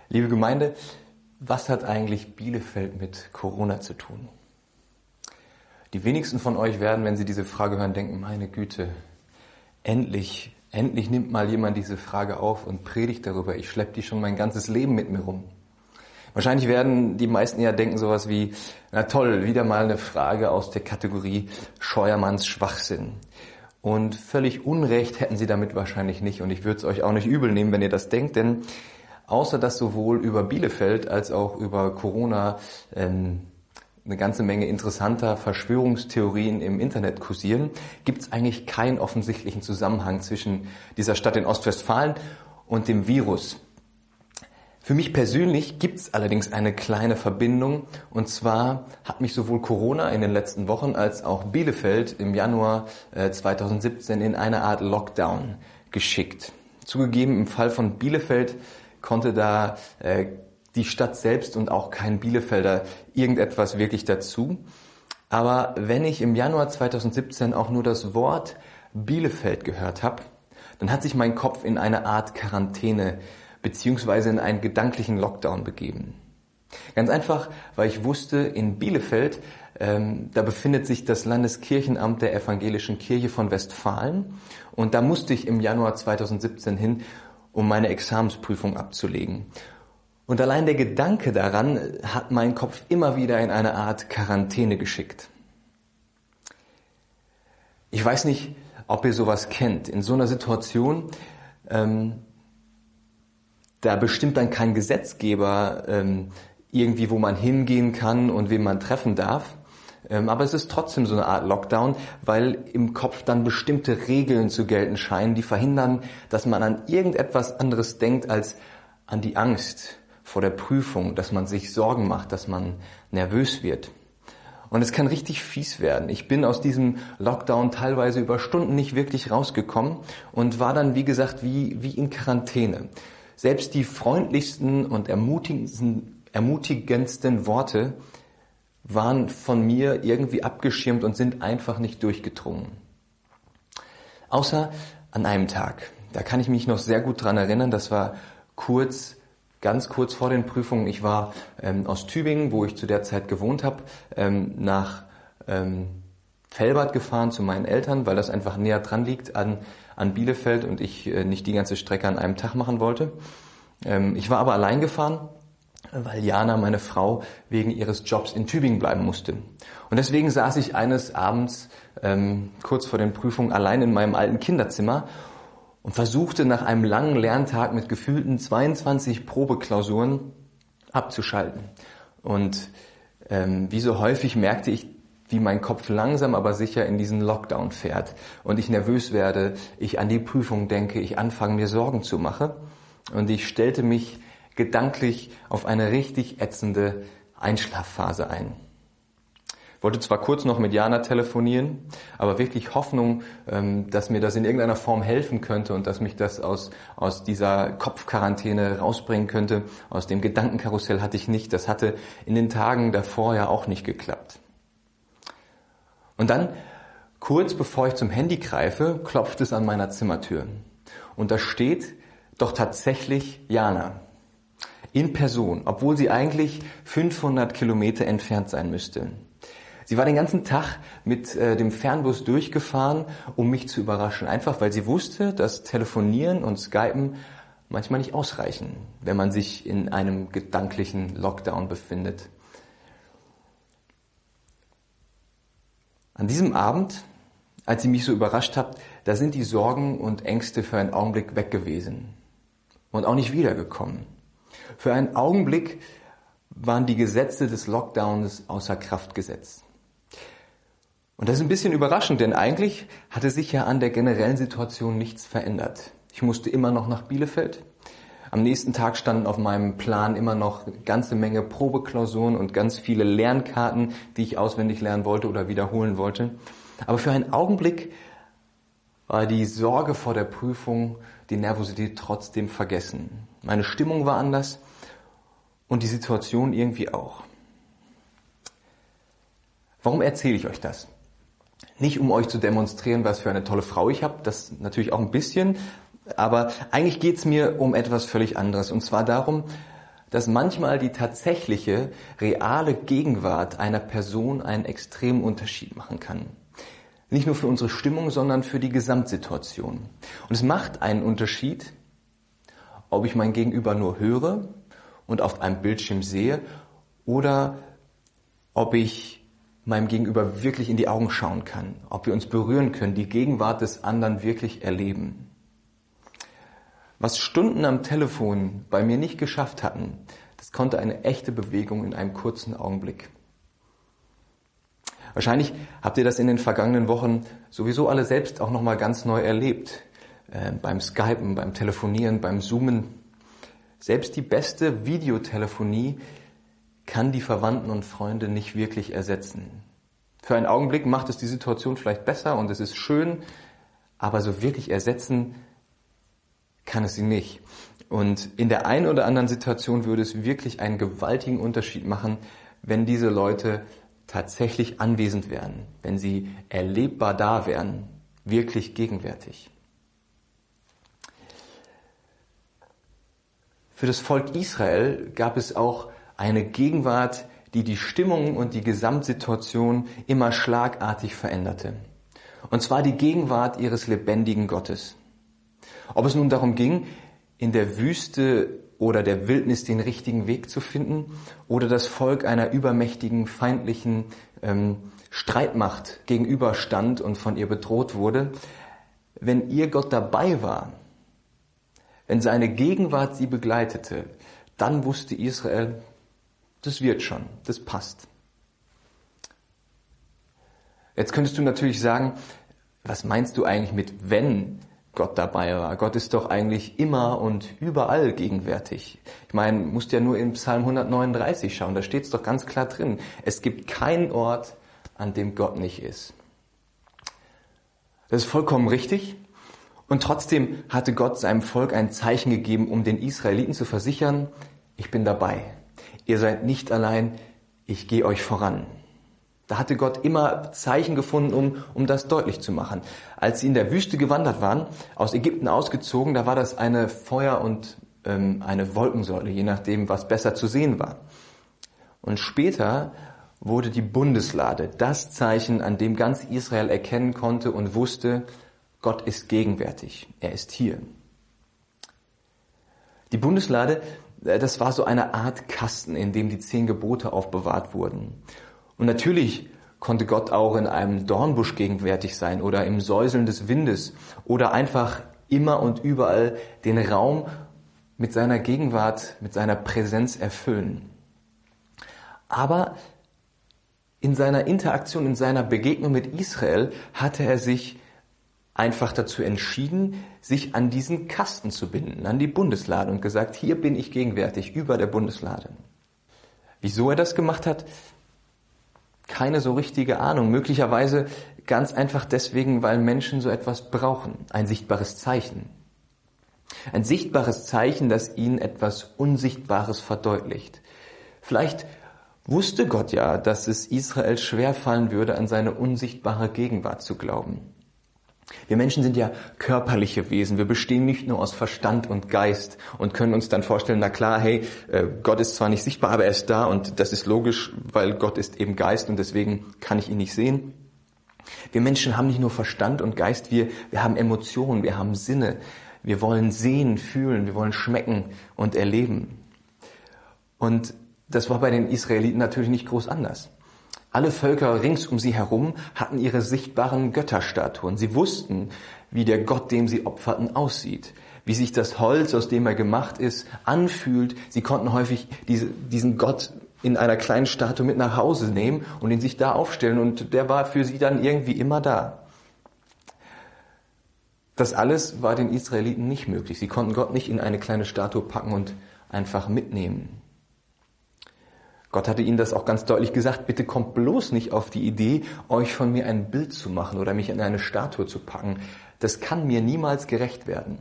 Liebe Gemeinde, was hat eigentlich Bielefeld mit Corona zu tun? Die wenigsten von euch werden, wenn sie diese Frage hören, denken, meine Güte, endlich nimmt mal jemand diese Frage auf und predigt darüber. Ich schleppe die schon mein ganzes Leben mit mir rum. Wahrscheinlich werden die meisten ja denken sowas wie, na toll, wieder mal eine Frage aus der Kategorie Scheuermanns Schwachsinn. Und völlig Unrecht hätten sie damit wahrscheinlich nicht. Und ich würde es euch auch nicht übel nehmen, wenn ihr das denkt, denn außer dass sowohl über Bielefeld als auch über Corona eine ganze Menge interessanter Verschwörungstheorien im Internet kursieren, gibt es eigentlich keinen offensichtlichen Zusammenhang zwischen dieser Stadt in Ostwestfalen und dem Virus. Für mich persönlich gibt es allerdings eine kleine Verbindung, und zwar hat mich sowohl Corona in den letzten Wochen als auch Bielefeld im Januar 2017 in eine Art Lockdown geschickt. Zugegeben, im Fall von Bielefeld konnte da die Stadt selbst und auch kein Bielefelder irgendetwas wirklich dazu. Aber wenn ich im Januar 2017 auch nur das Wort Bielefeld gehört habe, dann hat sich mein Kopf in eine Art Quarantäne beziehungsweise in einen gedanklichen Lockdown begeben. Ganz einfach, weil ich wusste, in Bielefeld, da befindet sich das Landeskirchenamt der Evangelischen Kirche von Westfalen, und da musste ich im Januar 2017 hin, um meine Examensprüfung abzulegen. Und allein der Gedanke daran hat meinen Kopf immer wieder in eine Art Quarantäne geschickt. Ich weiß nicht, ob ihr sowas kennt. In so einer Situation, da bestimmt dann kein Gesetzgeber irgendwie, wo man hingehen kann und wen man treffen darf. Aber es ist trotzdem so eine Art Lockdown, weil im Kopf dann bestimmte Regeln zu gelten scheinen, die verhindern, dass man an irgendetwas anderes denkt als an die Angst vor der Prüfung, dass man sich Sorgen macht, dass man nervös wird. Und es kann richtig fies werden. Ich bin aus diesem Lockdown teilweise über Stunden nicht wirklich rausgekommen und war dann, wie gesagt, wie in Quarantäne. Selbst die freundlichsten und ermutigendsten Worte waren von mir irgendwie abgeschirmt und sind einfach nicht durchgedrungen. Außer an einem Tag. Da kann ich mich noch sehr gut dran erinnern. Das war ganz kurz vor den Prüfungen. Ich war aus Tübingen, wo ich zu der Zeit gewohnt habe, nach Velbert gefahren zu meinen Eltern, weil das einfach näher dran liegt an Bielefeld und ich nicht die ganze Strecke an einem Tag machen wollte. Ich war aber allein gefahren, weil Jana, meine Frau, wegen ihres Jobs in Tübingen bleiben musste. Und deswegen saß ich eines Abends kurz vor den Prüfungen allein in meinem alten Kinderzimmer und versuchte nach einem langen Lerntag mit gefühlten 22 Probeklausuren abzuschalten. Und wie so häufig merkte ich, wie mein Kopf langsam aber sicher in diesen Lockdown fährt und ich nervös werde, ich an die Prüfung denke, ich anfange mir Sorgen zu machen, und ich stellte mich gedanklich auf eine richtig ätzende Einschlafphase ein. Wollte zwar kurz noch mit Jana telefonieren, aber wirklich Hoffnung, dass mir das in irgendeiner Form helfen könnte und dass mich das aus dieser Kopfquarantäne rausbringen könnte, aus dem Gedankenkarussell, hatte ich nicht. Das hatte in den Tagen davor ja auch nicht geklappt. Und dann, kurz bevor ich zum Handy greife, klopft es an meiner Zimmertür. Und da steht doch tatsächlich Jana. In Person, obwohl sie eigentlich 500 Kilometer entfernt sein müsste. Sie war den ganzen Tag mit dem Fernbus durchgefahren, um mich zu überraschen. Einfach, weil sie wusste, dass Telefonieren und Skypen manchmal nicht ausreichen, wenn man sich in einem gedanklichen Lockdown befindet. An diesem Abend, als sie mich so überrascht hat, da sind die Sorgen und Ängste für einen Augenblick weg gewesen und auch nicht wiedergekommen. Für einen Augenblick waren die Gesetze des Lockdowns außer Kraft gesetzt. Und das ist ein bisschen überraschend, denn eigentlich hatte sich ja an der generellen Situation nichts verändert. Ich musste immer noch nach Bielefeld. Am nächsten Tag standen auf meinem Plan immer noch eine ganze Menge Probeklausuren und ganz viele Lernkarten, die ich auswendig lernen wollte oder wiederholen wollte. Aber für einen Augenblick war die Sorge vor der Prüfung, die Nervosität trotzdem vergessen. Meine Stimmung war anders und die Situation irgendwie auch. Warum erzähle ich euch das? Nicht, um euch zu demonstrieren, was für eine tolle Frau ich habe, das natürlich auch ein bisschen, aber eigentlich geht es mir um etwas völlig anderes. Und zwar darum, dass manchmal die tatsächliche, reale Gegenwart einer Person einen extremen Unterschied machen kann. Nicht nur für unsere Stimmung, sondern für die Gesamtsituation. Und es macht einen Unterschied, ob ich mein Gegenüber nur höre und auf einem Bildschirm sehe oder ob ich meinem Gegenüber wirklich in die Augen schauen kann, ob wir uns berühren können, die Gegenwart des anderen wirklich erleben. Was Stunden am Telefon bei mir nicht geschafft hatten, das konnte eine echte Bewegung in einem kurzen Augenblick. Wahrscheinlich habt ihr das in den vergangenen Wochen sowieso alle selbst auch nochmal ganz neu erlebt. Beim Skypen, beim Telefonieren, beim Zoomen. Selbst die beste Videotelefonie kann die Verwandten und Freunde nicht wirklich ersetzen. Für einen Augenblick macht es die Situation vielleicht besser und es ist schön, aber so wirklich ersetzen kann es sie nicht. Und in der einen oder anderen Situation würde es wirklich einen gewaltigen Unterschied machen, wenn diese Leute tatsächlich anwesend wären, wenn sie erlebbar da wären, wirklich gegenwärtig. Für das Volk Israel gab es auch eine Gegenwart, die die Stimmung und die Gesamtsituation immer schlagartig veränderte. Und zwar die Gegenwart ihres lebendigen Gottes. Ob es nun darum ging, in der Wüste oder der Wildnis den richtigen Weg zu finden oder das Volk einer übermächtigen, feindlichen Streitmacht gegenüberstand und von ihr bedroht wurde, wenn ihr Gott dabei war, wenn seine Gegenwart sie begleitete, dann wusste Israel, das wird schon, das passt. Jetzt könntest du natürlich sagen, was meinst du eigentlich mit wenn Gott dabei war? Gott ist doch eigentlich immer und überall gegenwärtig. Ich meine, musst ja nur in Psalm 139 schauen, da steht es doch ganz klar drin. Es gibt keinen Ort, an dem Gott nicht ist. Das ist vollkommen richtig. Und trotzdem hatte Gott seinem Volk ein Zeichen gegeben, um den Israeliten zu versichern, ich bin dabei. Ihr seid nicht allein, ich gehe euch voran. Da hatte Gott immer Zeichen gefunden, um das deutlich zu machen. Als sie in der Wüste gewandert waren, aus Ägypten ausgezogen, da war das eine Feuer- und eine Wolkensäule, je nachdem, was besser zu sehen war. Und später wurde die Bundeslade das Zeichen, an dem ganz Israel erkennen konnte und wusste, Gott ist gegenwärtig, er ist hier. Die Bundeslade, das war so eine Art Kasten, in dem die 10 Gebote aufbewahrt wurden. Und natürlich konnte Gott auch in einem Dornbusch gegenwärtig sein oder im Säuseln des Windes oder einfach immer und überall den Raum mit seiner Gegenwart, mit seiner Präsenz erfüllen. Aber in seiner Interaktion, in seiner Begegnung mit Israel hatte er sich einfach dazu entschieden, sich an diesen Kasten zu binden, an die Bundeslade und gesagt, hier bin ich gegenwärtig, über der Bundeslade. Wieso er das gemacht hat? Keine so richtige Ahnung. Möglicherweise ganz einfach deswegen, weil Menschen so etwas brauchen. Ein sichtbares Zeichen. Ein sichtbares Zeichen, das ihnen etwas Unsichtbares verdeutlicht. Vielleicht wusste Gott ja, dass es Israel schwerfallen würde, an seine unsichtbare Gegenwart zu glauben. Wir Menschen sind ja körperliche Wesen. Wir bestehen nicht nur aus Verstand und Geist und können uns dann vorstellen, na klar, hey, Gott ist zwar nicht sichtbar, aber er ist da und das ist logisch, weil Gott ist eben Geist und deswegen kann ich ihn nicht sehen. Wir Menschen haben nicht nur Verstand und Geist, wir haben Emotionen, wir haben Sinne. Wir wollen sehen, fühlen, wir wollen schmecken und erleben. Und das war bei den Israeliten natürlich nicht groß anders. Alle Völker rings um sie herum hatten ihre sichtbaren Götterstatuen. Sie wussten, wie der Gott, dem sie opferten, aussieht, wie sich das Holz, aus dem er gemacht ist, anfühlt. Sie konnten häufig diesen Gott in einer kleinen Statue mit nach Hause nehmen und ihn sich da aufstellen und der war für sie dann irgendwie immer da. Das alles war den Israeliten nicht möglich. Sie konnten Gott nicht in eine kleine Statue packen und einfach mitnehmen. Gott hatte ihnen das auch ganz deutlich gesagt, bitte kommt bloß nicht auf die Idee, euch von mir ein Bild zu machen oder mich in eine Statue zu packen. Das kann mir niemals gerecht werden.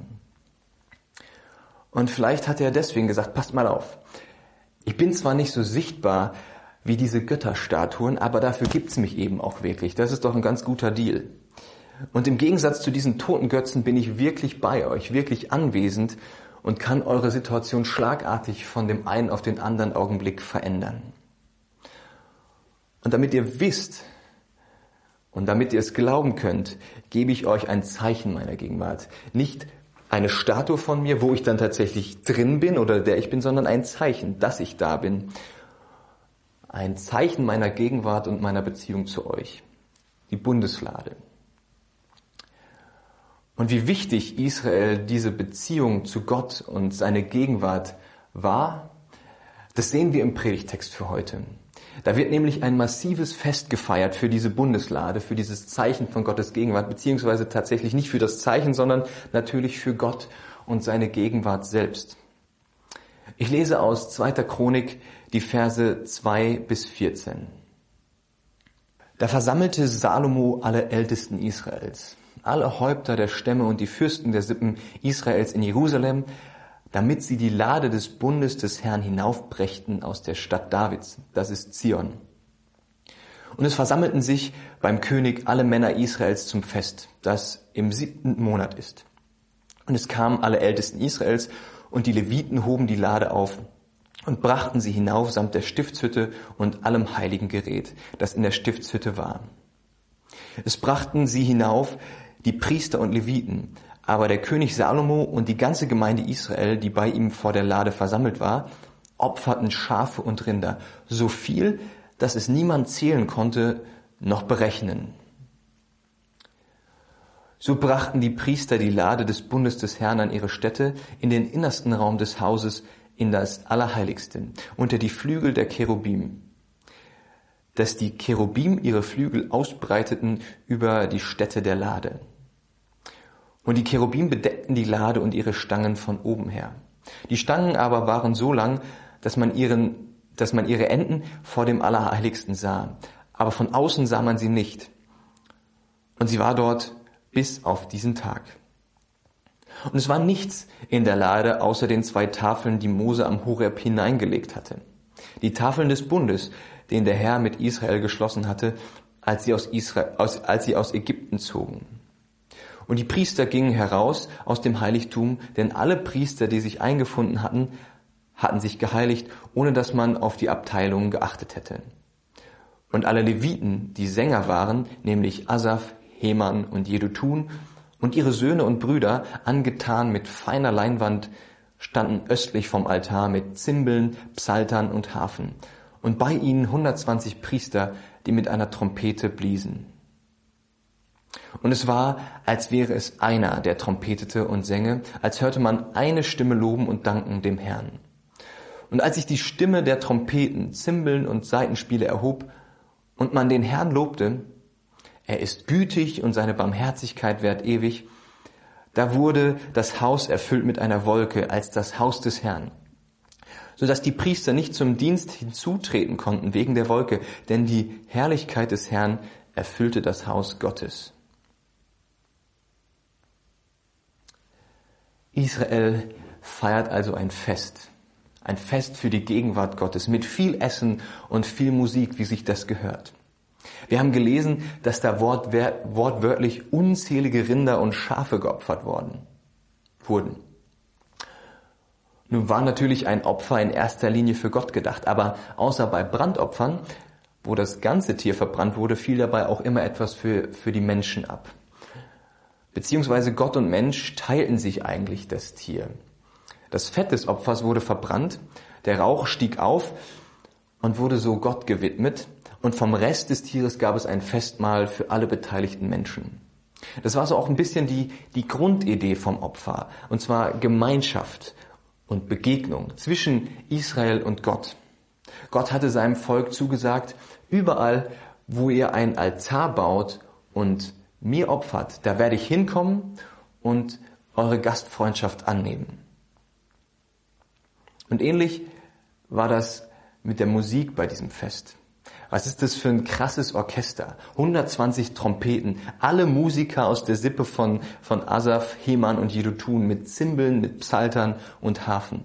Und vielleicht hat er deswegen gesagt, passt mal auf. Ich bin zwar nicht so sichtbar wie diese Götterstatuen, aber dafür gibt's mich eben auch wirklich. Das ist doch ein ganz guter Deal. Und im Gegensatz zu diesen toten Götzen bin ich wirklich bei euch, wirklich anwesend und kann eure Situation schlagartig von dem einen auf den anderen Augenblick verändern. Und damit ihr wisst und damit ihr es glauben könnt, gebe ich euch ein Zeichen meiner Gegenwart. Nicht eine Statue von mir, wo ich dann tatsächlich drin bin oder der ich bin, sondern ein Zeichen, dass ich da bin. Ein Zeichen meiner Gegenwart und meiner Beziehung zu euch. Die Bundeslade. Und wie wichtig Israel diese Beziehung zu Gott und seine Gegenwart war, das sehen wir im Predigtext für heute. Da wird nämlich ein massives Fest gefeiert für diese Bundeslade, für dieses Zeichen von Gottes Gegenwart, beziehungsweise tatsächlich nicht für das Zeichen, sondern natürlich für Gott und seine Gegenwart selbst. Ich lese aus 2. Chronik die Verse 2 bis 14. Da versammelte Salomo alle Ältesten Israels, alle Häupter der Stämme und die Fürsten der Sippen Israels in Jerusalem, damit sie die Lade des Bundes des Herrn hinaufbrächten aus der Stadt Davids, das ist Zion. Und es versammelten sich beim König alle Männer Israels zum Fest, das im 7. Monat ist. Und es kamen alle Ältesten Israels, und die Leviten hoben die Lade auf und brachten sie hinauf samt der Stiftshütte und allem heiligen Gerät, das in der Stiftshütte war. Es brachten sie hinauf die Priester und Leviten, aber der König Salomo und die ganze Gemeinde Israel, die bei ihm vor der Lade versammelt war, opferten Schafe und Rinder, so viel, dass es niemand zählen konnte, noch berechnen. So brachten die Priester die Lade des Bundes des Herrn an ihre Stätte in den innersten Raum des Hauses, in das Allerheiligste, unter die Flügel der Cherubim, dass die Cherubim ihre Flügel ausbreiteten über die Stätte der Lade. Und die Cherubim bedeckten die Lade und ihre Stangen von oben her. Die Stangen aber waren so lang, dass man ihre Enden vor dem Allerheiligsten sah, aber von außen sah man sie nicht. Und sie war dort bis auf diesen Tag. Und es war nichts in der Lade außer den 2 Tafeln, die Mose am Horeb hineingelegt hatte. Die Tafeln des Bundes, den der Herr mit Israel geschlossen hatte, als sie aus Ägypten zogen. Und die Priester gingen heraus aus dem Heiligtum, denn alle Priester, die sich eingefunden hatten, hatten sich geheiligt, ohne dass man auf die Abteilungen geachtet hätte. Und alle Leviten, die Sänger waren, nämlich Asaf, Heman und Jedutun, und ihre Söhne und Brüder, angetan mit feiner Leinwand, standen östlich vom Altar mit Zimbeln, Psaltern und Harfen. Und bei ihnen 120 Priester, die mit einer Trompete bliesen. Und es war, als wäre es einer, der trompetete und sänge, als hörte man eine Stimme loben und danken dem Herrn. Und als sich die Stimme der Trompeten, Zimbeln und Saitenspiele erhob und man den Herrn lobte, er ist gütig und seine Barmherzigkeit währt ewig, da wurde das Haus erfüllt mit einer Wolke als das Haus des Herrn, sodass die Priester nicht zum Dienst hinzutreten konnten wegen der Wolke, denn die Herrlichkeit des Herrn erfüllte das Haus Gottes. Israel feiert also ein Fest für die Gegenwart Gottes mit viel Essen und viel Musik, wie sich das gehört. Wir haben gelesen, dass da wortwörtlich unzählige Rinder und Schafe geopfert wurden. Nun war natürlich ein Opfer in erster Linie für Gott gedacht, aber außer bei Brandopfern, wo das ganze Tier verbrannt wurde, fiel dabei auch immer etwas für die Menschen ab. Beziehungsweise Gott und Mensch teilten sich eigentlich das Tier. Das Fett des Opfers wurde verbrannt, der Rauch stieg auf und wurde so Gott gewidmet, und vom Rest des Tieres gab es ein Festmahl für alle beteiligten Menschen. Das war so auch ein bisschen die Grundidee vom Opfer, und zwar Gemeinschaft und Begegnung zwischen Israel und Gott. Gott hatte seinem Volk zugesagt, überall, wo ihr einen Altar baut und mir opfert, da werde ich hinkommen und eure Gastfreundschaft annehmen. Und ähnlich war das mit der Musik bei diesem Fest. Was ist das für ein krasses Orchester? 120 Trompeten, alle Musiker aus der Sippe von Asaf, Heman und Jedutun mit Zimbeln, mit Psaltern und Harfen.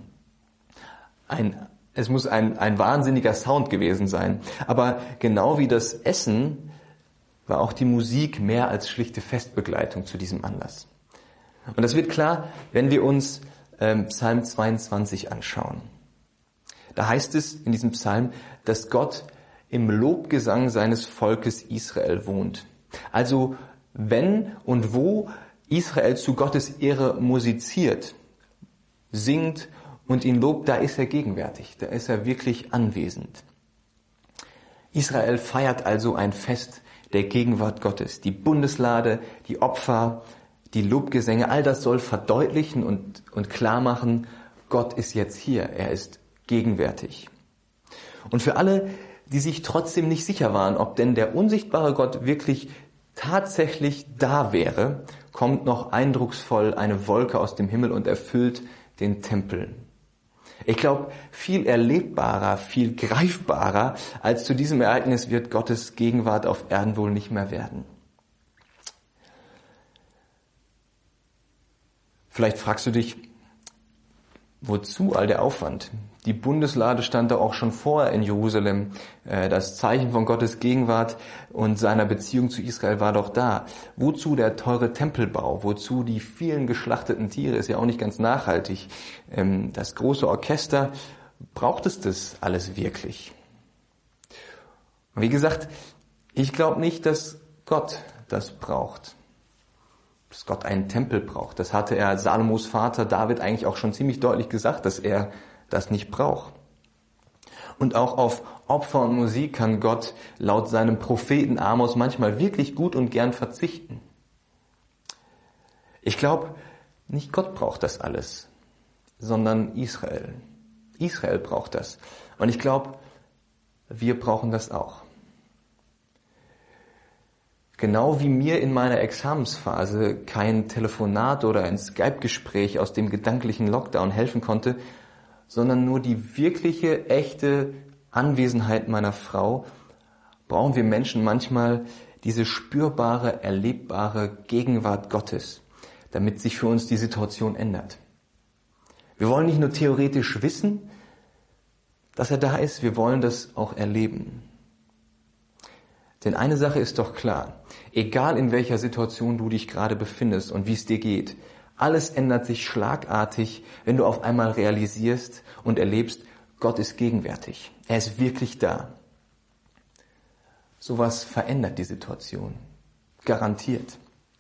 Es muss ein wahnsinniger Sound gewesen sein. Aber genau wie das Essen war auch die Musik mehr als schlichte Festbegleitung zu diesem Anlass. Und das wird klar, wenn wir uns Psalm 22 anschauen. Da heißt es in diesem Psalm, dass Gott im Lobgesang seines Volkes Israel wohnt. Also wenn und wo Israel zu Gottes Ehre musiziert, singt und ihn lobt, da ist er gegenwärtig, da ist er wirklich anwesend. Israel feiert also ein Fest der Gegenwart Gottes. Die Bundeslade, die Opfer, die Lobgesänge, all das soll verdeutlichen und klar machen, Gott ist jetzt hier, er ist gegenwärtig. Und für alle, die sich trotzdem nicht sicher waren, ob denn der unsichtbare Gott wirklich tatsächlich da wäre, kommt noch eindrucksvoll eine Wolke aus dem Himmel und erfüllt den Tempel. Ich glaube, viel erlebbarer, viel greifbarer als zu diesem Ereignis wird Gottes Gegenwart auf Erden wohl nicht mehr werden. Vielleicht fragst du dich, wozu all der Aufwand? Die Bundeslade stand da auch schon vorher in Jerusalem. Das Zeichen von Gottes Gegenwart und seiner Beziehung zu Israel war doch da. Wozu der teure Tempelbau? Wozu die vielen geschlachteten Tiere? Ist ja auch nicht ganz nachhaltig. Das große Orchester, braucht es das alles wirklich? Und wie gesagt, ich glaube nicht, dass Gott das braucht. Dass Gott einen Tempel braucht. Das hatte er Salomos Vater David eigentlich auch schon ziemlich deutlich gesagt, dass er das nicht braucht. Und auch auf Opfer und Musik kann Gott laut seinem Propheten Amos manchmal wirklich gut und gern verzichten. Ich glaube, nicht Gott braucht das alles, sondern Israel. Israel braucht das. Und ich glaube, wir brauchen das auch. Genau wie mir in meiner Examensphase kein Telefonat oder ein Skype-Gespräch aus dem gedanklichen Lockdown helfen konnte, sondern nur die wirkliche, echte Anwesenheit meiner Frau, brauchen wir Menschen manchmal diese spürbare, erlebbare Gegenwart Gottes, damit sich für uns die Situation ändert. Wir wollen nicht nur theoretisch wissen, dass er da ist, wir wollen das auch erleben. Denn eine Sache ist doch klar, egal in welcher Situation du dich gerade befindest und wie es dir geht, alles ändert sich schlagartig, wenn du auf einmal realisierst und erlebst, Gott ist gegenwärtig. Er ist wirklich da. Sowas verändert die Situation. Garantiert.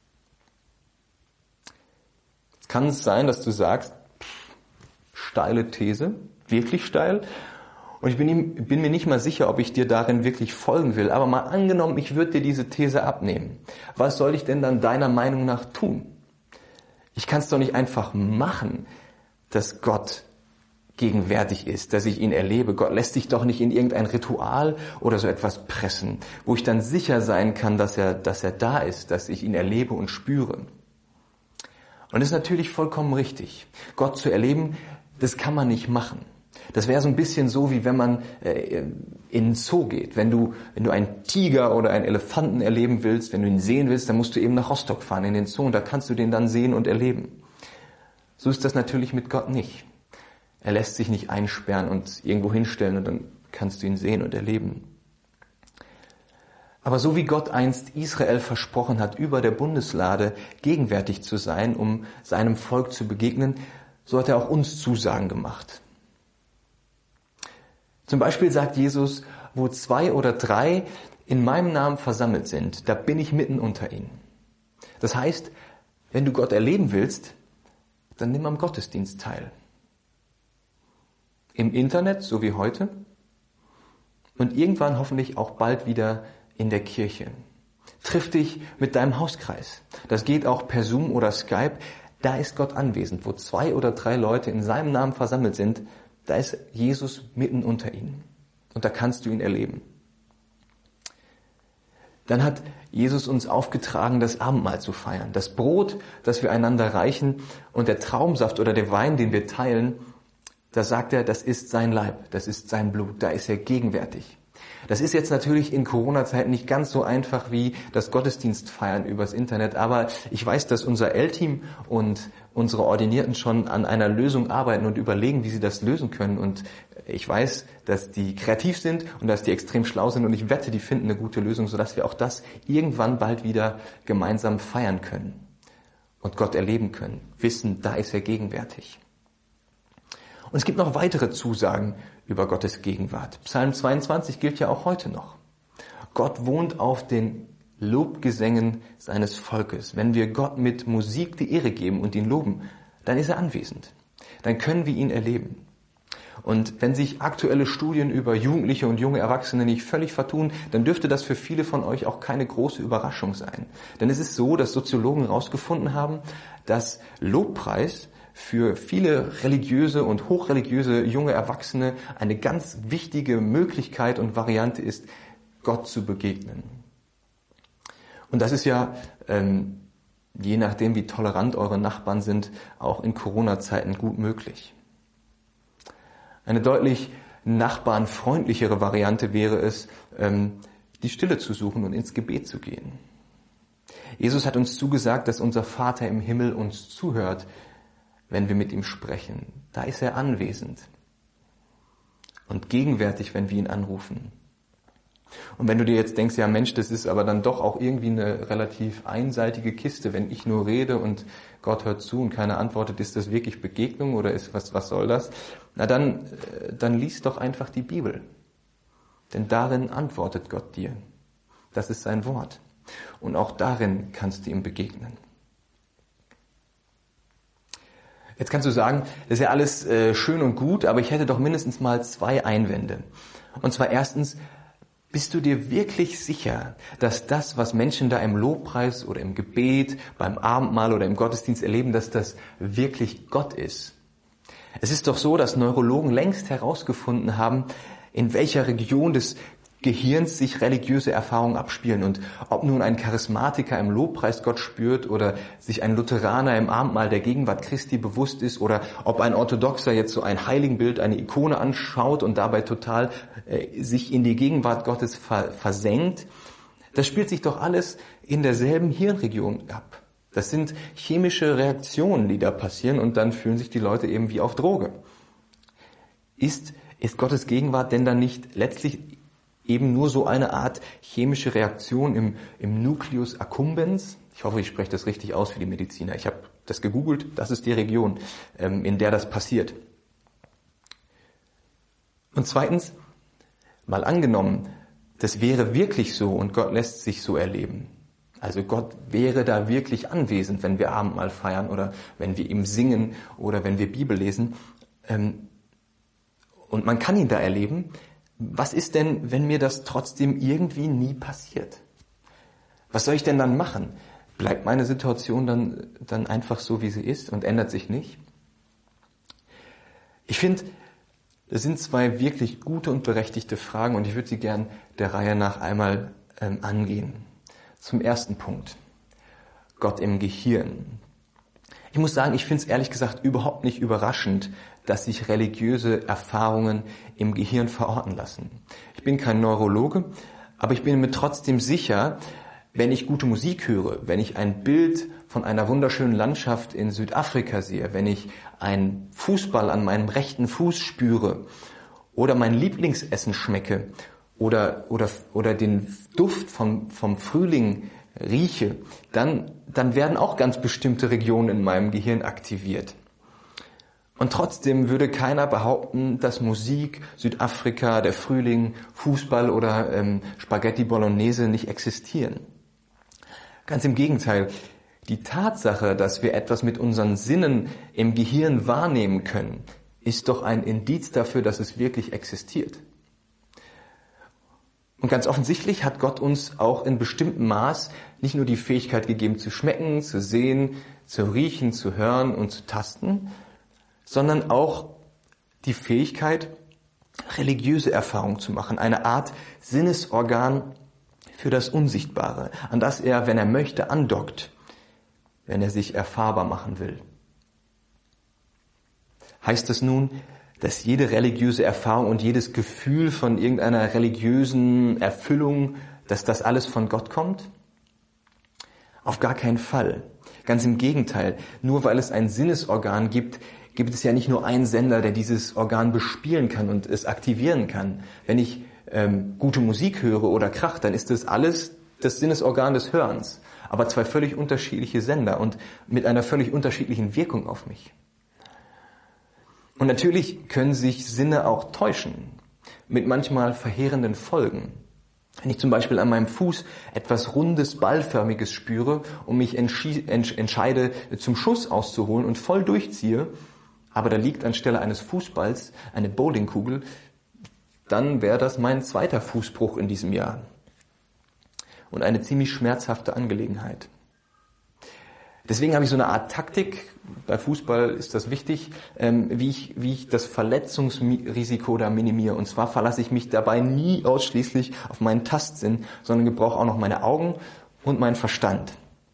Jetzt kann es sein, dass du sagst, steile These, wirklich steil. Und ich bin mir nicht mal sicher, ob ich dir darin wirklich folgen will. Aber mal angenommen, ich würde dir diese These abnehmen. Was soll ich denn dann deiner Meinung nach tun? Ich kann es doch nicht einfach machen, dass Gott gegenwärtig ist, dass ich ihn erlebe. Gott lässt sich doch nicht in irgendein Ritual oder so etwas pressen, wo ich dann sicher sein kann, dass er da ist, dass ich ihn erlebe und spüre. Und das ist natürlich vollkommen richtig. Gott zu erleben, das kann man nicht machen. Das wäre so ein bisschen so, wie wenn man in den Zoo geht. Wenn du einen Tiger oder einen Elefanten erleben willst, wenn du ihn sehen willst, dann musst du eben nach Rostock fahren in den Zoo und da kannst du den dann sehen und erleben. So ist das natürlich mit Gott nicht. Er lässt sich nicht einsperren und irgendwo hinstellen und dann kannst du ihn sehen und erleben. Aber so wie Gott einst Israel versprochen hat, über der Bundeslade gegenwärtig zu sein, um seinem Volk zu begegnen, so hat er auch uns Zusagen gemacht. Zum Beispiel sagt Jesus, wo 2 oder 3 in meinem Namen versammelt sind, da bin ich mitten unter ihnen. Das heißt, wenn du Gott erleben willst, dann nimm am Gottesdienst teil. Im Internet, so wie heute, und irgendwann hoffentlich auch bald wieder in der Kirche. Triff dich mit deinem Hauskreis. Das geht auch per Zoom oder Skype. Da ist Gott anwesend. Wo 2 oder 3 Leute in seinem Namen versammelt sind, da ist Jesus mitten unter ihnen. Und da kannst du ihn erleben. Dann hat Jesus uns aufgetragen, das Abendmahl zu feiern. Das Brot, das wir einander reichen, und der Traubensaft oder der Wein, den wir teilen, da sagt er, das ist sein Leib, das ist sein Blut, da ist er gegenwärtig. Das ist jetzt natürlich in Corona-Zeiten nicht ganz so einfach wie das Gottesdienstfeiern übers Internet, aber ich weiß, dass unser L-Team und unsere Ordinierten schon an einer Lösung arbeiten und überlegen, wie sie das lösen können. Und ich weiß, dass die kreativ sind und dass die extrem schlau sind und ich wette, die finden eine gute Lösung, sodass wir auch das irgendwann bald wieder gemeinsam feiern können und Gott erleben können. Wissen, da ist er gegenwärtig. Und es gibt noch weitere Zusagen über Gottes Gegenwart. Psalm 22 gilt ja auch heute noch. Gott wohnt auf den Lobgesängen seines Volkes. Wenn wir Gott mit Musik die Ehre geben und ihn loben, dann ist er anwesend. Dann können wir ihn erleben. Und wenn sich aktuelle Studien über Jugendliche und junge Erwachsene nicht völlig vertun, dann dürfte das für viele von euch auch keine große Überraschung sein. Denn es ist so, dass Soziologen herausgefunden haben, dass Lobpreis für viele religiöse und hochreligiöse junge Erwachsene eine ganz wichtige Möglichkeit und Variante ist, Gott zu begegnen. Und das ist ja, je nachdem wie tolerant eure Nachbarn sind, auch in Corona-Zeiten gut möglich. Eine deutlich nachbarnfreundlichere Variante wäre es, die Stille zu suchen und ins Gebet zu gehen. Jesus hat uns zugesagt, dass unser Vater im Himmel uns zuhört, wenn wir mit ihm sprechen. Da ist er anwesend und gegenwärtig, wenn wir ihn anrufen. Und wenn du dir jetzt denkst, ja Mensch, das ist aber dann doch auch irgendwie eine relativ einseitige Kiste, wenn ich nur rede und Gott hört zu und keiner antwortet, ist das wirklich Begegnung oder ist was soll das? Na dann lies doch einfach die Bibel. Denn darin antwortet Gott dir. Das ist sein Wort. Und auch darin kannst du ihm begegnen. Jetzt kannst du sagen, das ist ja alles schön und gut, aber ich hätte doch mindestens mal 2 Einwände. Und zwar erstens, bist du dir wirklich sicher, dass das, was Menschen da im Lobpreis oder im Gebet, beim Abendmahl oder im Gottesdienst erleben, dass das wirklich Gott ist? Es ist doch so, dass Neurologen längst herausgefunden haben, in welcher Region des Gehirns sich religiöse Erfahrungen abspielen. Und ob nun ein Charismatiker im Lobpreis Gott spürt oder sich ein Lutheraner im Abendmahl der Gegenwart Christi bewusst ist oder ob ein Orthodoxer jetzt so ein Heiligenbild, eine Ikone anschaut und dabei total sich in die Gegenwart Gottes versenkt, das spielt sich doch alles in derselben Hirnregion ab. Das sind chemische Reaktionen, die da passieren und dann fühlen sich die Leute eben wie auf Droge. Ist Gottes Gegenwart denn dann nicht letztlich eben nur so eine Art chemische Reaktion im Nucleus accumbens? Ich hoffe, ich spreche das richtig aus für die Mediziner. Ich habe das gegoogelt, das ist die Region, in der das passiert. Und zweitens, mal angenommen, das wäre wirklich so und Gott lässt sich so erleben. Also Gott wäre da wirklich anwesend, wenn wir Abendmahl feiern oder wenn wir ihm singen oder wenn wir Bibel lesen. Und man kann ihn da erleben. Was ist denn, wenn mir das trotzdem irgendwie nie passiert? Was soll ich denn dann machen? Bleibt meine Situation dann einfach so, wie sie ist und ändert sich nicht? Ich finde, das sind 2 wirklich gute und berechtigte Fragen und ich würde sie gern der Reihe nach einmal angehen. Zum ersten Punkt. Gott im Gehirn. Ich muss sagen, ich finde es ehrlich gesagt überhaupt nicht überraschend, dass sich religiöse Erfahrungen im Gehirn verorten lassen. Ich bin kein Neurologe, aber ich bin mir trotzdem sicher, wenn ich gute Musik höre, wenn ich ein Bild von einer wunderschönen Landschaft in Südafrika sehe, wenn ich einen Fußball an meinem rechten Fuß spüre oder mein Lieblingsessen schmecke oder den Duft vom Frühling rieche, dann werden auch ganz bestimmte Regionen in meinem Gehirn aktiviert. Und trotzdem würde keiner behaupten, dass Musik, Südafrika, der Frühling, Fußball oder Spaghetti Bolognese nicht existieren. Ganz im Gegenteil. Die Tatsache, dass wir etwas mit unseren Sinnen im Gehirn wahrnehmen können, ist doch ein Indiz dafür, dass es wirklich existiert. Und ganz offensichtlich hat Gott uns auch in bestimmtem Maß nicht nur die Fähigkeit gegeben, zu schmecken, zu sehen, zu riechen, zu hören und zu tasten, sondern auch die Fähigkeit, religiöse Erfahrungen zu machen, eine Art Sinnesorgan für das Unsichtbare, an das er, wenn er möchte, andockt, wenn er sich erfahrbar machen will. Heißt das nun, dass jede religiöse Erfahrung und jedes Gefühl von irgendeiner religiösen Erfüllung, dass das alles von Gott kommt? Auf gar keinen Fall. Ganz im Gegenteil. Nur weil es ein Sinnesorgan gibt es ja nicht nur einen Sender, der dieses Organ bespielen kann und es aktivieren kann. Wenn ich gute Musik höre oder Krach, dann ist das alles das Sinnesorgan des Hörens. Aber 2 völlig unterschiedliche Sender und mit einer völlig unterschiedlichen Wirkung auf mich. Und natürlich können sich Sinne auch täuschen, mit manchmal verheerenden Folgen. Wenn ich zum Beispiel an meinem Fuß etwas Rundes, Ballförmiges spüre und mich entscheide, zum Schuss auszuholen und voll durchziehe, aber da liegt anstelle eines Fußballs eine Bowlingkugel, dann wäre das mein zweiter Fußbruch in diesem Jahr. Und eine ziemlich schmerzhafte Angelegenheit. Deswegen habe ich so eine Art Taktik, bei Fußball ist das wichtig, wie ich das Verletzungsrisiko da minimiere. Und zwar verlasse ich mich dabei nie ausschließlich auf meinen Tastsinn, sondern gebrauche auch noch meine Augen und meinen Verstand.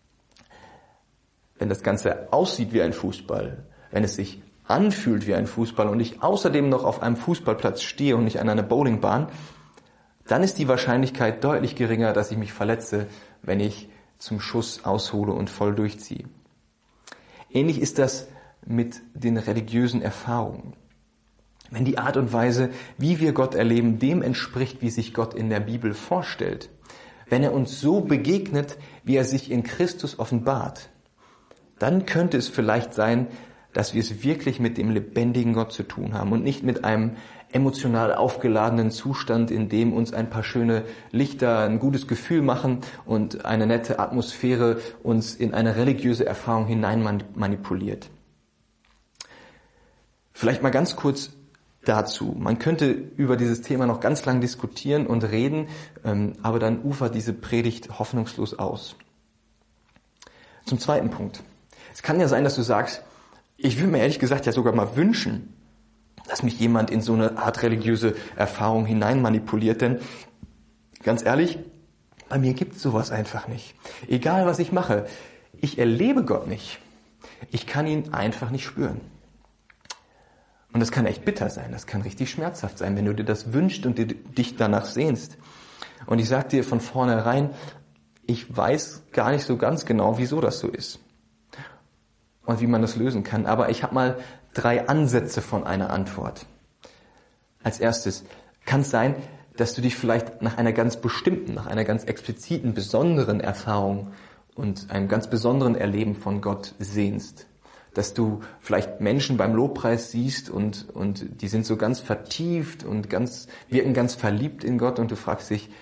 Wenn das Ganze aussieht wie ein Fußball, wenn es sich anfühlt wie ein Fußball und ich außerdem noch auf einem Fußballplatz stehe und nicht an einer Bowlingbahn, dann ist die Wahrscheinlichkeit deutlich geringer, dass ich mich verletze, wenn ich zum Schuss aushole und voll durchziehe. Ähnlich ist das mit den religiösen Erfahrungen. Wenn die Art und Weise, wie wir Gott erleben, dem entspricht, wie sich Gott in der Bibel vorstellt, wenn er uns so begegnet, wie er sich in Christus offenbart, dann könnte es vielleicht sein, dass wir es wirklich mit dem lebendigen Gott zu tun haben und nicht mit einem emotional aufgeladenen Zustand, in dem uns ein paar schöne Lichter ein gutes Gefühl machen und eine nette Atmosphäre uns in eine religiöse Erfahrung hinein manipuliert. Vielleicht mal ganz kurz dazu. Man könnte über dieses Thema noch ganz lang diskutieren und reden, aber dann ufert diese Predigt hoffnungslos aus. Zum zweiten Punkt. Es kann ja sein, dass du sagst, ich würde mir ehrlich gesagt ja sogar mal wünschen, dass mich jemand in so eine Art religiöse Erfahrung hinein manipuliert, denn ganz ehrlich, bei mir gibt's sowas einfach nicht. Egal was ich mache, ich erlebe Gott nicht. Ich kann ihn einfach nicht spüren. Und das kann echt bitter sein, das kann richtig schmerzhaft sein, wenn du dir das wünschst und dich danach sehnst. Und ich sag dir von vornherein, ich weiß gar nicht so ganz genau, wieso das so ist und wie man das lösen kann. Aber ich habe mal 3 Ansätze von einer Antwort. Als erstes kann es sein, dass du dich vielleicht nach einer ganz bestimmten, nach einer ganz expliziten, besonderen Erfahrung und einem ganz besonderen Erleben von Gott sehnst. Dass du vielleicht Menschen beim Lobpreis siehst und die sind so ganz vertieft und wirken ganz verliebt in Gott und du fragst dich,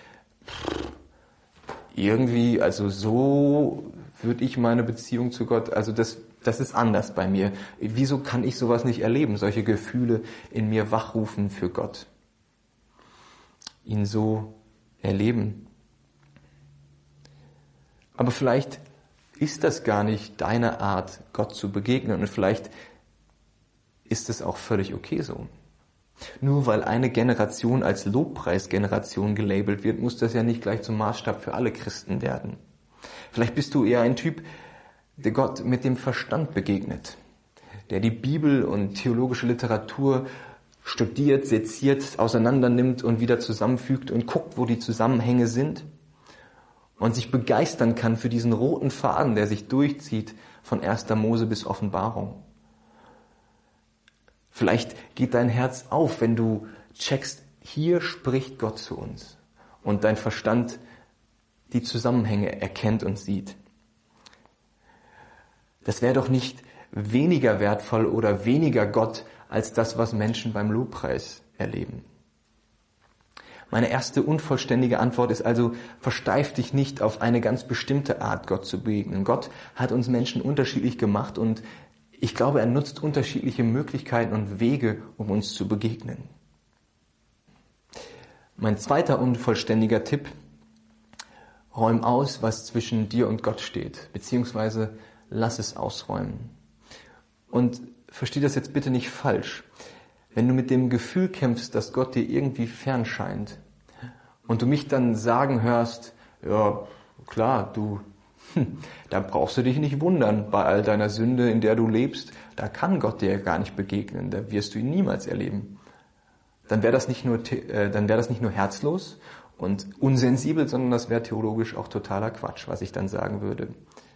irgendwie, also so würde ich meine Beziehung zu Gott, also das ist anders bei mir. Wieso kann ich sowas nicht erleben, solche Gefühle in mir wachrufen für Gott? Ihn so erleben. Aber vielleicht ist das gar nicht deine Art, Gott zu begegnen und vielleicht ist es auch völlig okay so. Nur weil eine Generation als Lobpreisgeneration gelabelt wird, muss das ja nicht gleich zum Maßstab für alle Christen werden. Vielleicht bist du eher ein Typ, der Gott mit dem Verstand begegnet, der die Bibel und theologische Literatur studiert, seziert, auseinandernimmt und wieder zusammenfügt und guckt, wo die Zusammenhänge sind und sich begeistern kann für diesen roten Faden, der sich durchzieht von 1. Mose bis Offenbarung. Vielleicht geht dein Herz auf, wenn du checkst, hier spricht Gott zu uns und dein Verstand die Zusammenhänge erkennt und sieht. Das wäre doch nicht weniger wertvoll oder weniger Gott als das, was Menschen beim Lobpreis erleben. Meine erste unvollständige Antwort ist also, versteif dich nicht auf eine ganz bestimmte Art, Gott zu begegnen. Gott hat uns Menschen unterschiedlich gemacht und ich glaube, er nutzt unterschiedliche Möglichkeiten und Wege, um uns zu begegnen. Mein zweiter unvollständiger Tipp, räum aus, was zwischen dir und Gott steht, beziehungsweise lass es ausräumen. Und versteh das jetzt bitte nicht falsch. Wenn du mit dem Gefühl kämpfst, dass Gott dir irgendwie fern scheint und du mich dann sagen hörst, ja klar, da brauchst du dich nicht wundern bei all deiner Sünde, in der du lebst, da kann Gott dir gar nicht begegnen, da wirst du ihn niemals erleben. Dann wäre das nicht nur herzlos und unsensibel, sondern das wäre theologisch auch totaler Quatsch, was ich dann sagen würde.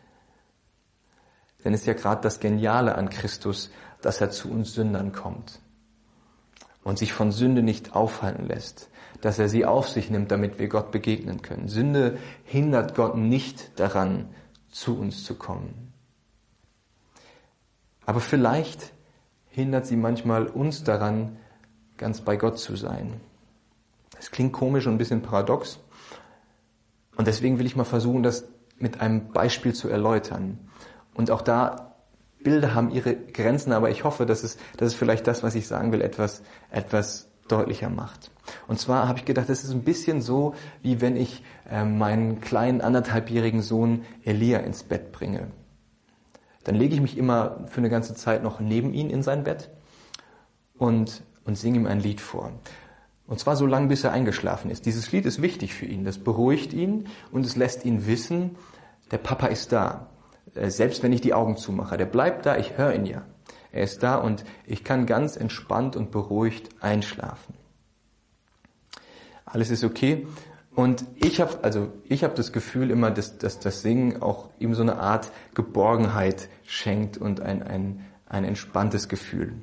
Denn es ist ja gerade das Geniale an Christus, dass er zu uns Sündern kommt und sich von Sünde nicht aufhalten lässt, dass er sie auf sich nimmt, damit wir Gott begegnen können. Sünde hindert Gott nicht daran, zu uns zu kommen. Aber vielleicht hindert sie manchmal uns daran, ganz bei Gott zu sein. Es klingt komisch und ein bisschen paradox. Und deswegen will ich mal versuchen, das mit einem Beispiel zu erläutern. Und auch da, Bilder haben ihre Grenzen, aber ich hoffe, dass es vielleicht das, was ich sagen will, etwas deutlicher macht. Und zwar habe ich gedacht, das ist ein bisschen so, wie wenn ich meinen kleinen 1,5-jährigen Sohn Elia ins Bett bringe. Dann lege ich mich immer für eine ganze Zeit noch neben ihn in sein Bett und singe ihm ein Lied vor. Und zwar so lange, bis er eingeschlafen ist. Dieses Lied ist wichtig für ihn. Das beruhigt ihn und es lässt ihn wissen, der Papa ist da. Selbst wenn ich die Augen zumache. Der bleibt da, ich höre ihn ja. Er ist da und ich kann ganz entspannt und beruhigt einschlafen. Alles ist okay. Und ich habe das Gefühl immer, dass das Singen auch ihm so eine Art Geborgenheit schenkt und ein entspanntes Gefühl.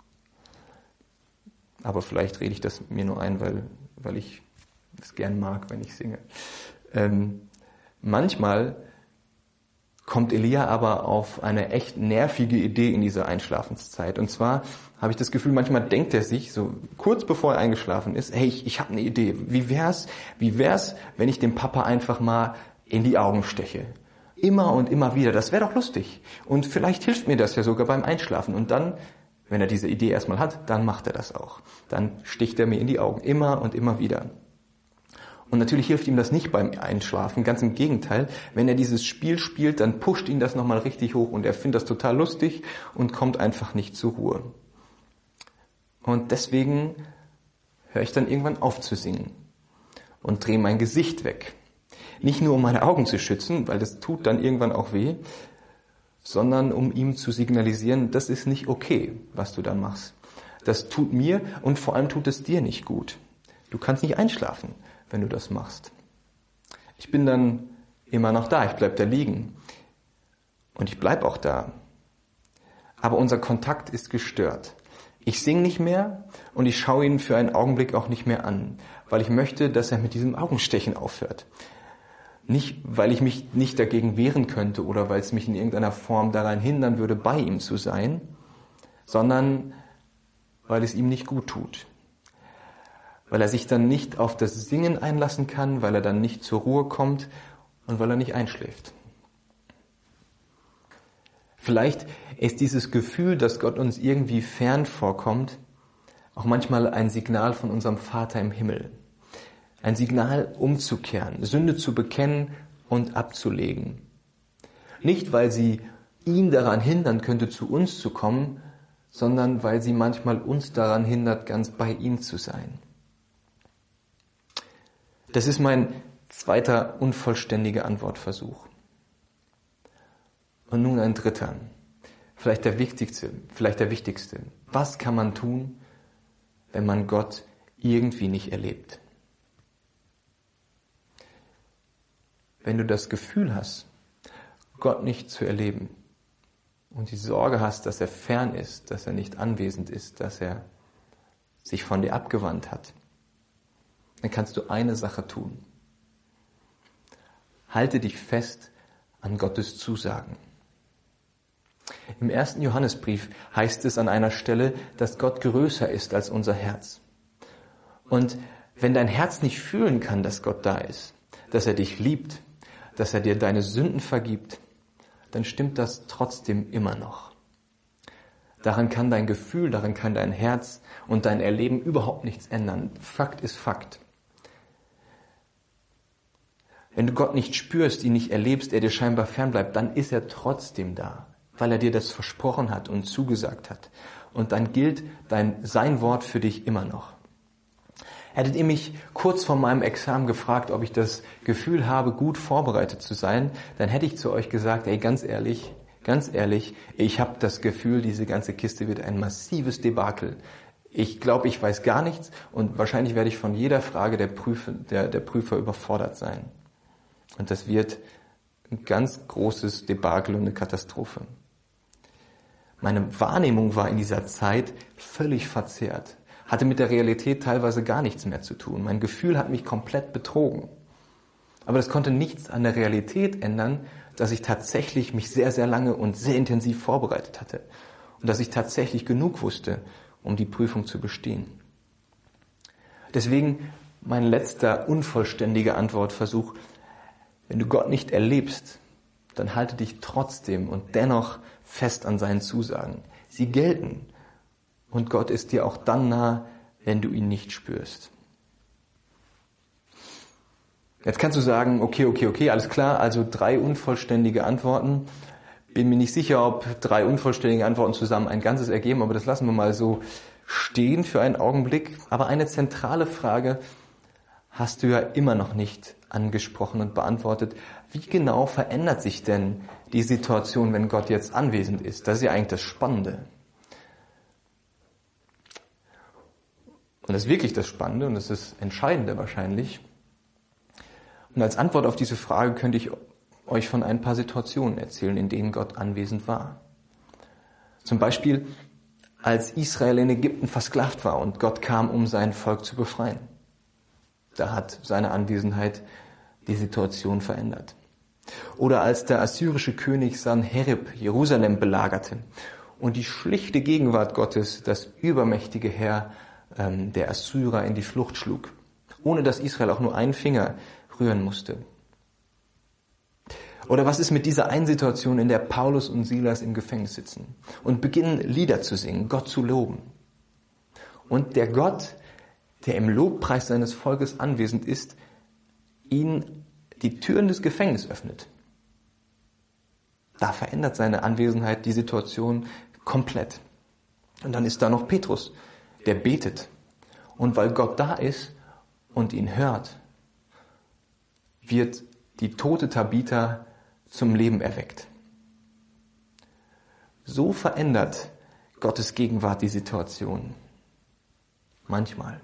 Aber vielleicht rede ich das mir nur ein, weil ich es gern mag, wenn ich singe. Manchmal kommt Elia aber auf eine echt nervige Idee in dieser Einschlafenszeit. Und zwar habe ich das Gefühl, manchmal denkt er sich, so kurz bevor er eingeschlafen ist, hey, ich habe eine Idee. Wie wär's, wenn ich dem Papa einfach mal in die Augen steche? Immer und immer wieder, das wäre doch lustig. Und vielleicht hilft mir das ja sogar beim Einschlafen. Und dann, wenn er diese Idee erstmal hat, dann macht er das auch. Dann sticht er mir in die Augen, immer und immer wieder. Und natürlich hilft ihm das nicht beim Einschlafen, ganz im Gegenteil. Wenn er dieses Spiel spielt, dann pusht ihn das nochmal richtig hoch und er findet das total lustig und kommt einfach nicht zur Ruhe. Und deswegen höre ich dann irgendwann auf zu singen und drehe mein Gesicht weg. Nicht nur um meine Augen zu schützen, weil das tut dann irgendwann auch weh, sondern um ihm zu signalisieren, das ist nicht okay, was du da machst. Das tut mir und vor allem tut es dir nicht gut. Du kannst nicht einschlafen, wenn du das machst. Ich bin dann immer noch da, ich bleib da liegen. Und ich bleib auch da. Aber unser Kontakt ist gestört. Ich singe nicht mehr und ich schaue ihn für einen Augenblick auch nicht mehr an, weil ich möchte, dass er mit diesem Augenstechen aufhört. Nicht, weil ich mich nicht dagegen wehren könnte oder weil es mich in irgendeiner Form daran hindern würde, bei ihm zu sein, sondern weil es ihm nicht gut tut. Weil er sich dann nicht auf das Singen einlassen kann, weil er dann nicht zur Ruhe kommt und weil er nicht einschläft. Vielleicht ist dieses Gefühl, dass Gott uns irgendwie fern vorkommt, auch manchmal ein Signal von unserem Vater im Himmel. Ein Signal, umzukehren, Sünde zu bekennen und abzulegen. Nicht, weil sie ihn daran hindern könnte, zu uns zu kommen, sondern weil sie manchmal uns daran hindert, ganz bei ihm zu sein. Das ist mein zweiter unvollständiger Antwortversuch. Und nun ein dritter, vielleicht der wichtigste. Was kann man tun, wenn man Gott irgendwie nicht erlebt? Wenn du das Gefühl hast, Gott nicht zu erleben und die Sorge hast, dass er fern ist, dass er nicht anwesend ist, dass er sich von dir abgewandt hat, dann kannst du eine Sache tun. Halte dich fest an Gottes Zusagen. Im 1. Johannesbrief heißt es an einer Stelle, dass Gott größer ist als unser Herz. Und wenn dein Herz nicht fühlen kann, dass Gott da ist, dass er dich liebt, dass er dir deine Sünden vergibt, dann stimmt das trotzdem immer noch. Daran kann dein Gefühl, daran kann dein Herz und dein Erleben überhaupt nichts ändern. Fakt ist Fakt. Wenn du Gott nicht spürst, ihn nicht erlebst, er dir scheinbar fernbleibt, dann ist er trotzdem da, weil er dir das versprochen hat und zugesagt hat. Und dann gilt sein Wort für dich immer noch. Hättet ihr mich kurz vor meinem Examen gefragt, ob ich das Gefühl habe, gut vorbereitet zu sein, dann hätte ich zu euch gesagt, ey, ganz ehrlich, ich habe das Gefühl, diese ganze Kiste wird ein massives Debakel. Ich glaube, ich weiß gar nichts und wahrscheinlich werde ich von jeder Frage der Prüfer überfordert sein. Und das wird ein ganz großes Debakel und eine Katastrophe. Meine Wahrnehmung war in dieser Zeit völlig verzerrt. Hatte mit der Realität teilweise gar nichts mehr zu tun. Mein Gefühl hat mich komplett betrogen. Aber das konnte nichts an der Realität ändern, dass ich tatsächlich mich sehr, sehr lange und sehr intensiv vorbereitet hatte. und dass ich tatsächlich genug wusste, um die Prüfung zu bestehen. Deswegen mein letzter unvollständiger Antwortversuch: Wenn du Gott nicht erlebst, dann halte dich trotzdem und dennoch fest an seinen Zusagen. Sie gelten und Gott ist dir auch dann nah, wenn du ihn nicht spürst. Jetzt kannst du sagen, okay, alles klar, also 3 unvollständige Antworten. Bin mir nicht sicher, ob 3 unvollständige Antworten zusammen ein Ganzes ergeben, aber das lassen wir mal so stehen für einen Augenblick. Aber eine zentrale Frage hast du ja immer noch nicht angesprochen und beantwortet. Wie genau verändert sich denn die Situation, wenn Gott jetzt anwesend ist? Das ist ja eigentlich das Spannende. Und das ist wirklich das Spannende und das ist das Entscheidende wahrscheinlich. Und als Antwort auf diese Frage könnte ich euch von ein paar Situationen erzählen, in denen Gott anwesend war. Zum Beispiel, als Israel in Ägypten versklavt war und Gott kam, um sein Volk zu befreien. Da hat seine Anwesenheit die Situation verändert. Oder als der assyrische König Sanherib Jerusalem belagerte und die schlichte Gegenwart Gottes das übermächtige Heer der Assyrer in die Flucht schlug, ohne dass Israel auch nur einen Finger rühren musste. Oder was ist mit dieser einen Situation, in der Paulus und Silas im Gefängnis sitzen und beginnen Lieder zu singen, Gott zu loben? Und der Gott, der im Lobpreis seines Volkes anwesend ist, ihnen die Türen des Gefängnisses öffnet. Da verändert seine Anwesenheit die Situation komplett. Und dann ist da noch Petrus, der betet. Und weil Gott da ist und ihn hört, wird die tote Tabitha zum Leben erweckt. So verändert Gottes Gegenwart die Situation. Manchmal.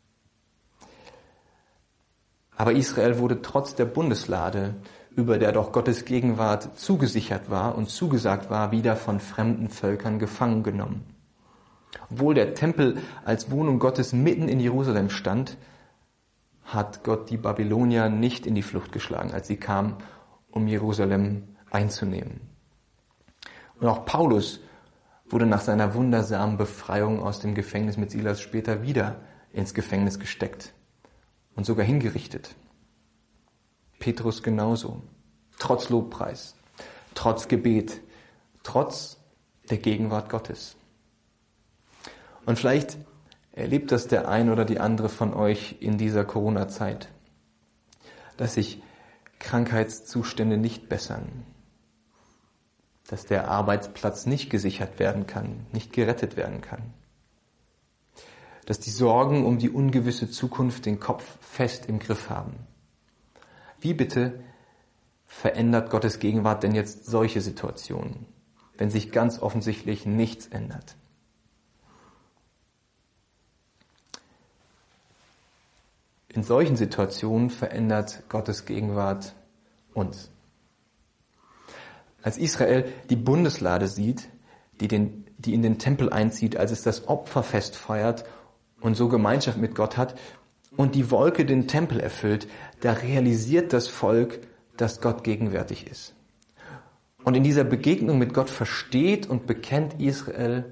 Aber Israel wurde trotz der Bundeslade, über der doch Gottes Gegenwart zugesichert war und zugesagt war, wieder von fremden Völkern gefangen genommen. Obwohl der Tempel als Wohnung Gottes mitten in Jerusalem stand, hat Gott die Babylonier nicht in die Flucht geschlagen, als sie kamen, um Jerusalem einzunehmen. Und auch Paulus wurde nach seiner wundersamen Befreiung aus dem Gefängnis mit Silas später wieder ins Gefängnis gesteckt und sogar hingerichtet. Petrus genauso. Trotz Lobpreis, trotz Gebet, trotz der Gegenwart Gottes. Und vielleicht erlebt das der ein oder die andere von euch in dieser Corona-Zeit, dass sich Krankheitszustände nicht bessern, dass der Arbeitsplatz nicht gesichert werden kann, nicht gerettet werden kann, dass die Sorgen um die ungewisse Zukunft den Kopf fest im Griff haben. Wie bitte verändert Gottes Gegenwart denn jetzt solche Situationen, wenn sich ganz offensichtlich nichts ändert? In solchen Situationen verändert Gottes Gegenwart uns. Als Israel die Bundeslade sieht, die in den Tempel einzieht, als es das Opferfest feiert und so Gemeinschaft mit Gott hat und die Wolke den Tempel erfüllt, da realisiert das Volk, dass Gott gegenwärtig ist. Und in dieser Begegnung mit Gott versteht und bekennt Israel,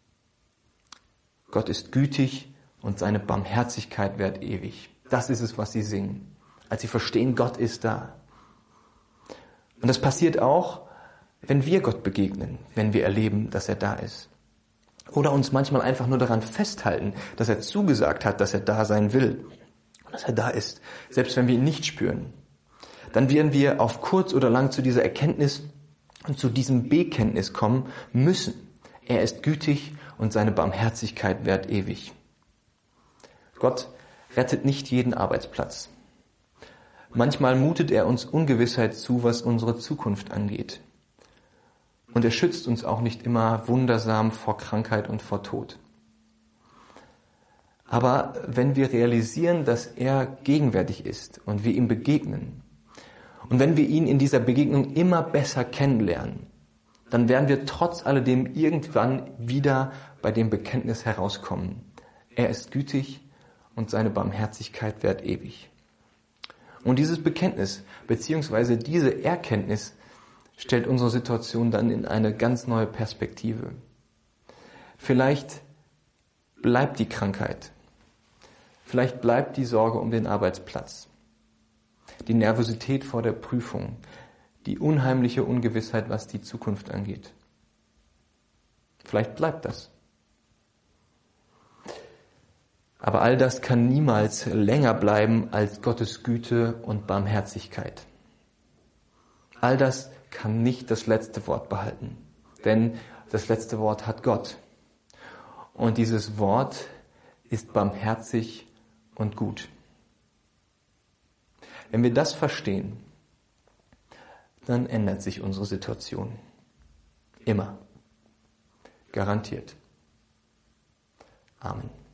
Gott ist gütig und seine Barmherzigkeit währt ewig. Das ist es, was sie singen, als sie verstehen, Gott ist da. Und das passiert auch, wenn wir Gott begegnen, wenn wir erleben, dass er da ist. Oder uns manchmal einfach nur daran festhalten, dass er zugesagt hat, dass er da sein will, dass er da ist, selbst wenn wir ihn nicht spüren. Dann werden wir auf kurz oder lang zu dieser Erkenntnis und zu diesem Bekenntnis kommen müssen. Er ist gütig und seine Barmherzigkeit währt ewig. Gott rettet nicht jeden Arbeitsplatz. Manchmal mutet er uns Ungewissheit zu, was unsere Zukunft angeht. Und er schützt uns auch nicht immer wundersam vor Krankheit und vor Tod. Aber wenn wir realisieren, dass er gegenwärtig ist und wir ihm begegnen, und wenn wir ihn in dieser Begegnung immer besser kennenlernen, dann werden wir trotz alledem irgendwann wieder bei dem Bekenntnis herauskommen. Er ist gütig und seine Barmherzigkeit währt ewig. Und dieses Bekenntnis, beziehungsweise diese Erkenntnis, stellt unsere Situation dann in eine ganz neue Perspektive. Vielleicht bleibt die Krankheit. Vielleicht bleibt die Sorge um den Arbeitsplatz. Die Nervosität vor der Prüfung. Die unheimliche Ungewissheit, was die Zukunft angeht. Vielleicht bleibt das. Aber all das kann niemals länger bleiben als Gottes Güte und Barmherzigkeit. All das kann nicht das letzte Wort behalten, denn das letzte Wort hat Gott. Und dieses Wort ist barmherzig und gut. Wenn wir das verstehen, dann ändert sich unsere Situation. Immer. Garantiert. Amen.